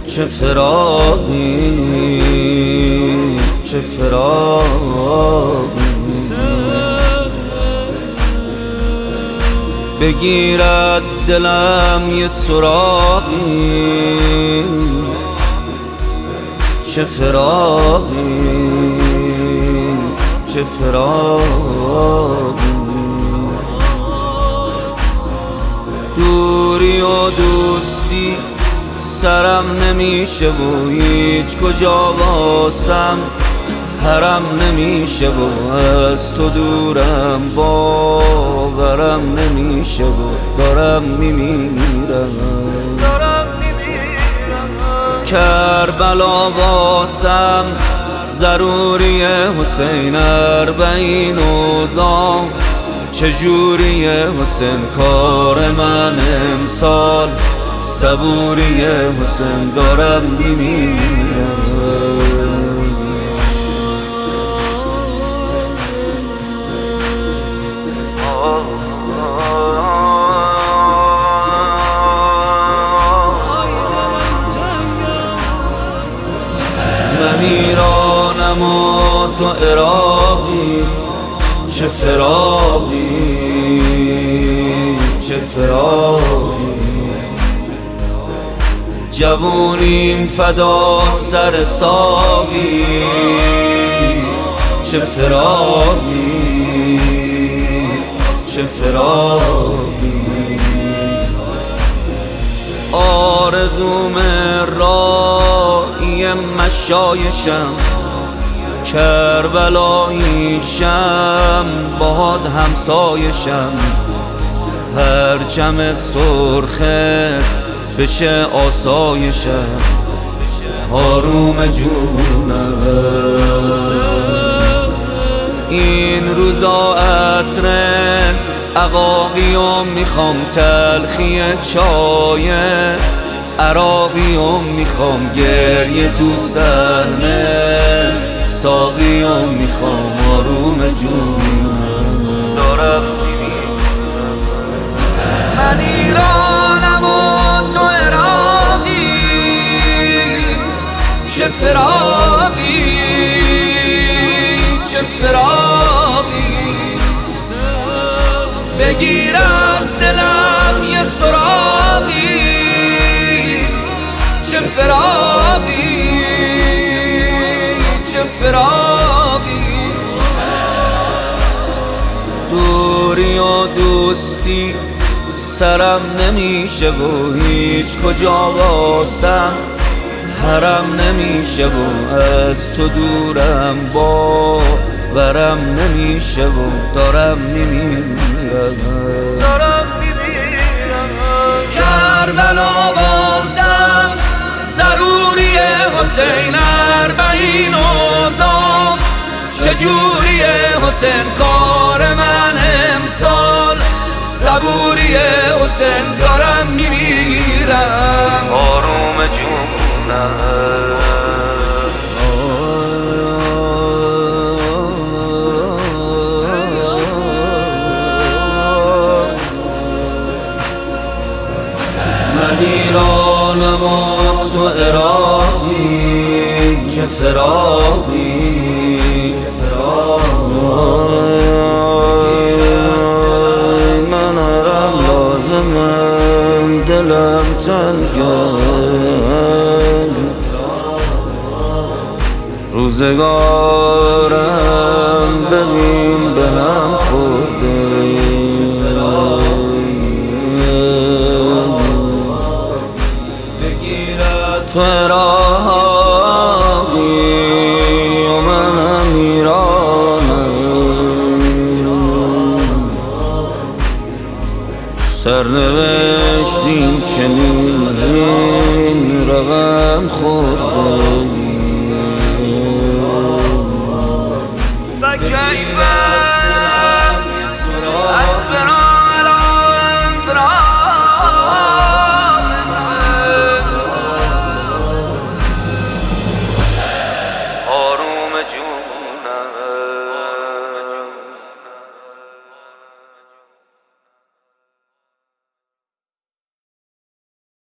چه فراقی چه فراقی. بگیر از دلم یه سراغی، چه فراقی چه فراقی. دوری و دوستی سرم نمیشه و هیچ کجا واسم حرم نمیشه و از تو دورم باورم نمیشه و دارم میمیرم. کربلا واسم ضروری حسین، اربعین اوضاع چجوری حسین، کار من امسال صبوری حسین، دارم میمیرم. من ایرانم و تو عراقی، چه فراقی چه فراقی. جوونیم فدا سر ساقی، چه فراقی چه فراقی. آرزوم راهی مشایشم، کربلاییشم باد همسایشم. هر جمع سرخه بشه آسایشم، آروم جونم. این روزا عطر عقاقیم میخوام، تلخی چای عراقیم میخوام، گریه تو صحنه ساقیم میخوام، آروم جونم. دارم من ایرانم و تو عراقی، چه فراقی چه فراقی. بگیر از دلم یه سراغی، چه فراقی چه فراقی. دوری و دوستی سرم نمیشه و هیچ کجا واسم حرم نمیشه و از تو دورم باورم نمیشه و دارم میمیرم. کربلا واسم ضروری حسین، اربعین اوضاع چجوری حسین، کار من امسال صبوری حسین، دارم میمیرم. آروم جونم. من ایرانم و تو عراقی، چه فراقی چه فراقی. من هرم لازمم دلم تنگم، روزگارم ببین به هم خورده. تو عراقی و منم ایرانم، سرنوشتیم چنین رقم خورده.